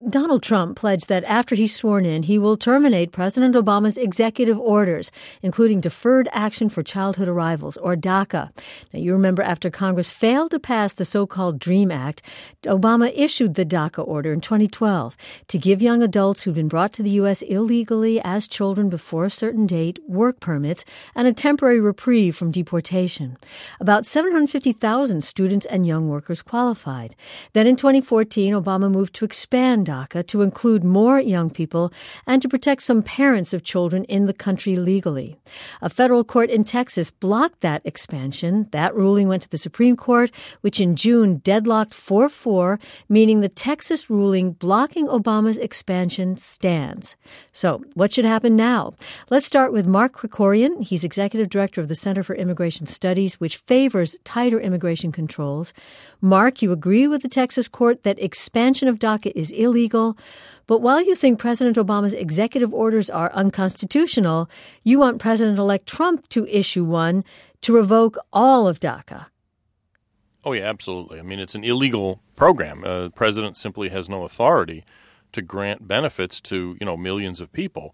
Donald Trump pledged that after he's sworn in, he will terminate President Obama's executive orders, including Deferred Action for Childhood Arrivals, or DACA. Now, you remember after Congress failed to pass the so-called DREAM Act, Obama issued the DACA order in 2012 to give young adults who've been brought to the U.S. illegally as children before a certain date work permits and a temporary reprieve from deportation. About 750,000 students and young workers qualified. Then in 2014, Obama moved to expand DACA to include more young people and to protect some parents of children in the country legally. A federal court in Texas blocked that expansion. That ruling went to the Supreme Court, which in June deadlocked 4-4, meaning the Texas ruling blocking Obama's expansion stands. So what should happen now? Let's start with Mark Krikorian. He's executive director of the Center for Immigration Studies, which favors tighter immigration controls. Mark, you agree with the Texas court that expansion of DACA is illegal, but while you think President Obama's executive orders are unconstitutional, you want President-elect Trump to issue one to revoke all of DACA. Oh, yeah, absolutely. I mean, it's an illegal program. The president simply has no authority to grant benefits to, millions of people.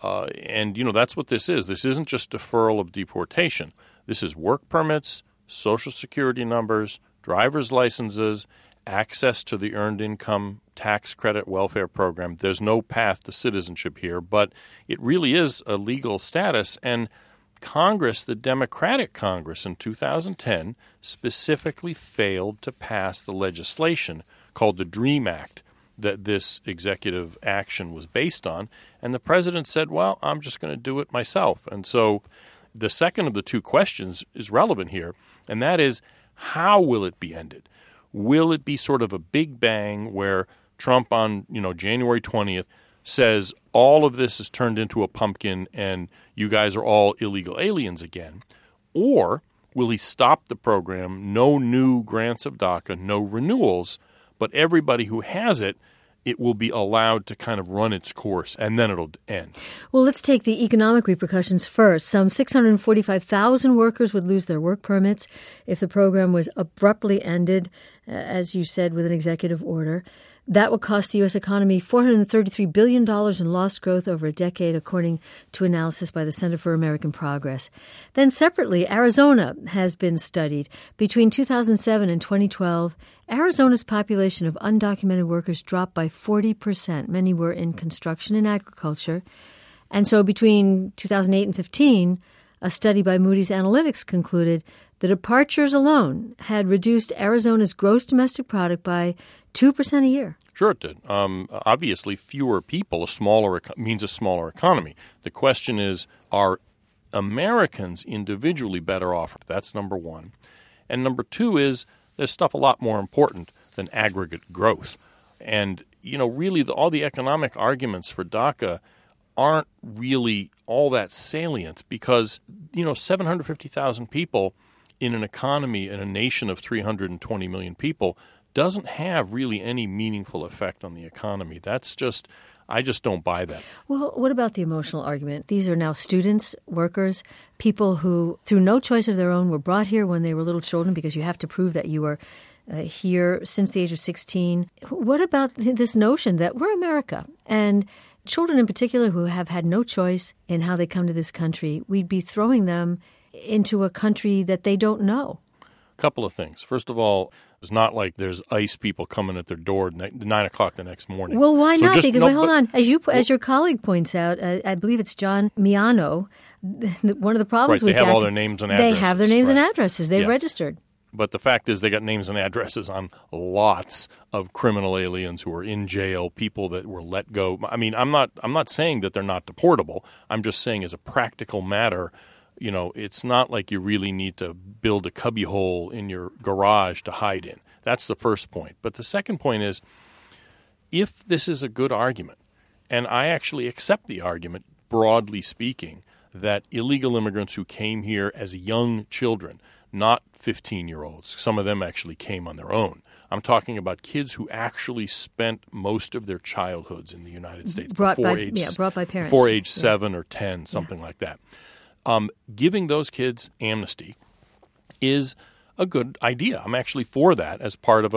And that's what this is. This isn't just deferral of deportation. This is work permits, Social Security numbers, driver's licenses, access to the Earned Income Tax Credit Welfare Program. There's no path to citizenship here, but it really is a legal status. And Congress, the Democratic Congress in 2010, specifically failed to pass the legislation called the DREAM Act that this executive action was based on. And the president said, well, I'm just going to do it myself. And so the second of the two questions is relevant here, and that is, how will it be ended? Will it be sort of a big bang where Trump on, January 20th says all of this is turned into a pumpkin and you guys are all illegal aliens again? Or will he stop the program, no new grants of DACA, no renewals, but everybody who has it, it will be allowed to kind of run its course, and then it'll end. Well, let's take the economic repercussions first. Some 645,000 workers would lose their work permits if the program was abruptly ended, as you said, with an executive order. That would cost the U.S. economy $433 billion in lost growth over a decade, according to analysis by the Center for American Progress. Then separately, Arizona has been studied. Between 2007 and 2012, Arizona's population of undocumented workers dropped by 40%. Many were in construction and agriculture. And so between 2008 and 2015, a study by Moody's Analytics concluded the departures alone had reduced Arizona's gross domestic product by 2% a year. Sure it did. Obviously, fewer people means a smaller economy. The question is, are Americans individually better off? That's number one. And number two is, there's stuff a lot more important than aggregate growth. And, really all the economic arguments for DACA aren't really all that salient because, 750,000 people in an economy in a nation of 320 million people doesn't have really any meaningful effect on the economy. I just don't buy that. Well, what about the emotional argument? These are now students, workers, people who, through no choice of their own, were brought here when they were little children because you have to prove that you were here since the age of 16. What about this notion that we're America and children in particular who have had no choice in how they come to this country, we'd be throwing them into a country that they don't know? A couple of things. First of all, it's not like there's ICE people coming at their door at 9 o'clock the next morning. Well, why not? Hold on. As your colleague points out, I believe it's John Miano, one of the problems with DACA, they have all their names and addresses. They have their names and addresses. They've registered. But the fact is they got names and addresses on lots of criminal aliens who are in jail, people that were let go. I mean, I'm not saying that they're not deportable. I'm just saying as a practical matter, it's not like you really need to build a cubbyhole in your garage to hide in. That's the first point. But the second point is, if this is a good argument, and I actually accept the argument, broadly speaking, that illegal immigrants who came here as young children, not 15-year-olds, some of them actually came on their own. I'm talking about kids who actually spent most of their childhoods in the United States brought by parents. Before age 7 or 10, something like that. Giving those kids amnesty is a good idea. I'm actually for that as part of a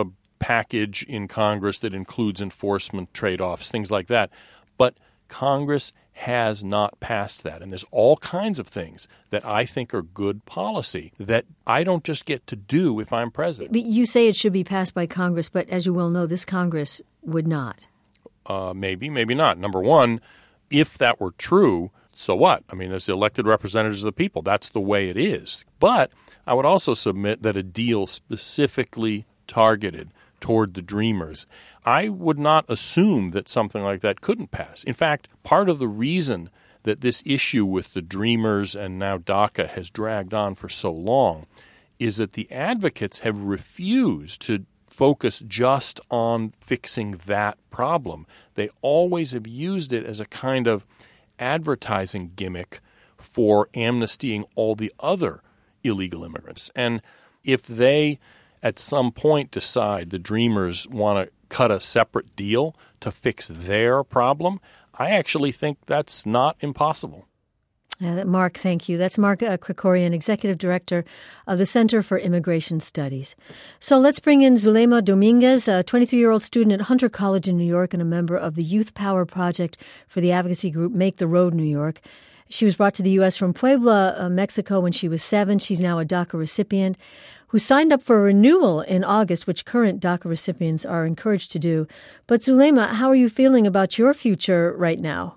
package in Congress that includes enforcement trade-offs, things like that. But Congress has not passed that. And there's all kinds of things that I think are good policy that I don't just get to do if I'm president. But you say it should be passed by Congress, but as you well know, this Congress would not. Maybe, maybe not. Number one, if that were true, so what? I mean, as the elected representatives of the people, that's the way it is. But I would also submit that a deal specifically targeted toward the Dreamers, I would not assume that something like that couldn't pass. In fact, part of the reason that this issue with the Dreamers and now DACA has dragged on for so long is that the advocates have refused to focus just on fixing that problem. They always have used it as a kind of advertising gimmick for amnestying all the other illegal immigrants. And if they at some point decide the Dreamers want to cut a separate deal to fix their problem, I actually think that's not impossible. Mark, thank you. That's Mark Krikorian, Executive Director of the Center for Immigration Studies. So let's bring in Zulema Dominguez, a 23-year-old student at Hunter College in New York and a member of the Youth Power Project for the advocacy group Make the Road New York. She was brought to the U.S. from Puebla, Mexico when she was 7. She's now a DACA recipient who signed up for a renewal in August, which current DACA recipients are encouraged to do. But Zulema, how are you feeling about your future right now?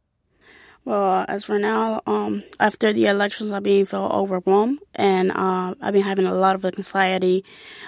Well, as for now, after the elections, I've been feeling overwhelmed, and I've been having a lot of anxiety.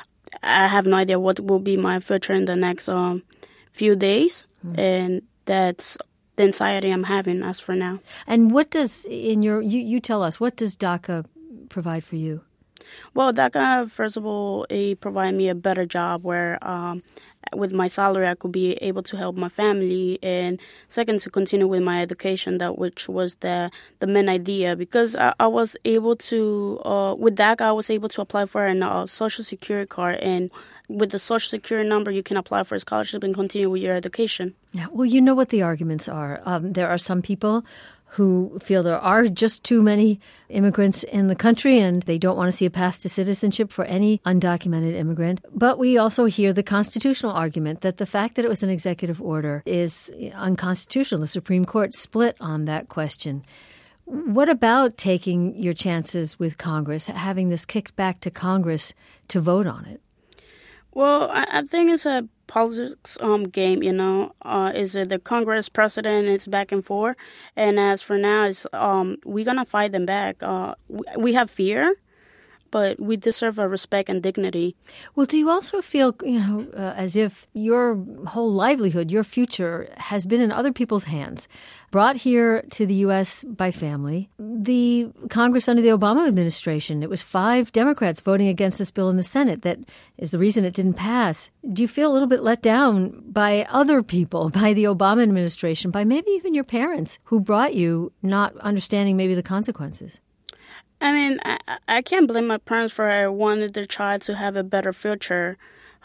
I have no idea what will be my future in the next few days, and that's the anxiety I'm having as for now. And what does, you tell us, what does DACA provide for you? Well, DACA, first of all, it provided me a better job where with my salary I could be able to help my family, and second, to continue with my education, which was the main idea, because I was able to, with DACA, I was able to apply for a Social Security card, and with the Social Security number, you can apply for a scholarship and continue with your education. Yeah, well, you know what the arguments are. There are some people who feel there are just too many immigrants in the country and they don't want to see a path to citizenship for any undocumented immigrant. But we also hear the constitutional argument that the fact that it was an executive order is unconstitutional. The Supreme Court split on that question. What about taking your chances with Congress, having this kicked back to Congress to vote on it? Well, I think it's a politics game, is it the Congress president is back and forth, and as for now, it's we're gonna fight them back. We have fear, but we deserve our respect and dignity. Well, do you also feel, as if your whole livelihood, your future, has been in other people's hands, brought here to the U.S. by family? The Congress under the Obama administration, it was 5 Democrats voting against this bill in the Senate. That is the reason it didn't pass. Do you feel a little bit let down by other people, by the Obama administration, by maybe even your parents who brought you, not understanding maybe the consequences? I mean, I can't blame my parents for wanting their child to have a better future.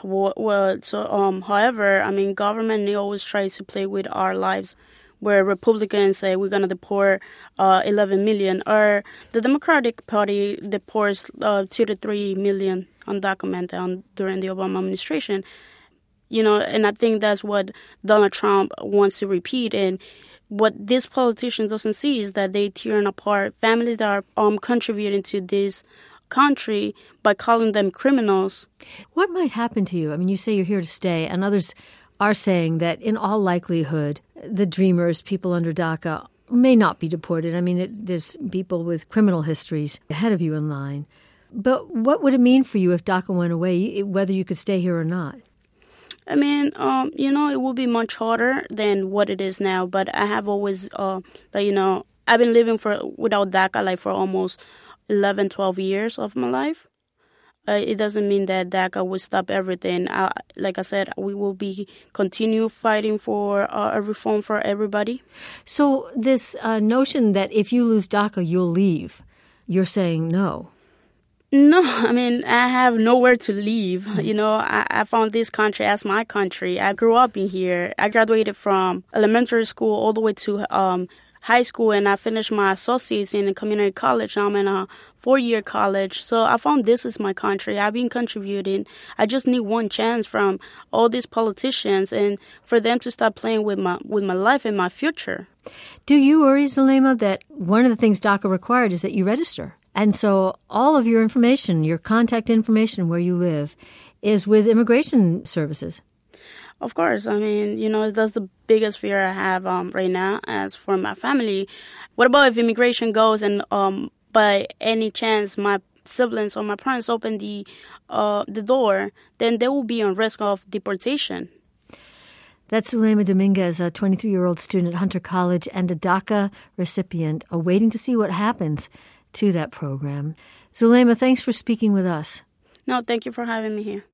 However, I mean, government always tries to play with our lives, where Republicans say we're going to deport 11 million, or the Democratic Party deports 2 to 3 million undocumented during the Obama administration. And I think that's what Donald Trump wants to repeat. And what this politician doesn't see is that they tearing apart families that are contributing to this country by calling them criminals. What might happen to you? I mean, you say you're here to stay, and others are saying that in all likelihood, the Dreamers, people under DACA, may not be deported. I mean, there's people with criminal histories ahead of you in line. But what would it mean for you if DACA went away, whether you could stay here or not? I mean, it will be much harder than what it is now. But I have always, I've been living without DACA for almost 11, 12 years of my life. It doesn't mean that DACA will stop everything. Like I said, we will continue fighting for a reform for everybody. So this notion that if you lose DACA, you'll leave, you're saying no. No, I mean, I have nowhere to leave. I found this country as my country. I grew up in here. I graduated from elementary school all the way to high school, and I finished my associates in a community college. I'm in a 4-year college. So I found this is my country. I've been contributing. I just need one chance from all these politicians and for them to stop playing with my life and my future. Do you worry, Zulema, that one of the things DACA required is that you register? And so all of your information, your contact information where you live, is with immigration services. Of course. I mean, that's the biggest fear I have right now. As for my family, what about if immigration goes and by any chance my siblings or my parents open the door, then they will be on risk of deportation. That's Zulema Dominguez, a 23-year-old student at Hunter College and a DACA recipient, waiting to see what happens to that program. Zulema, thanks for speaking with us. No, thank you for having me here.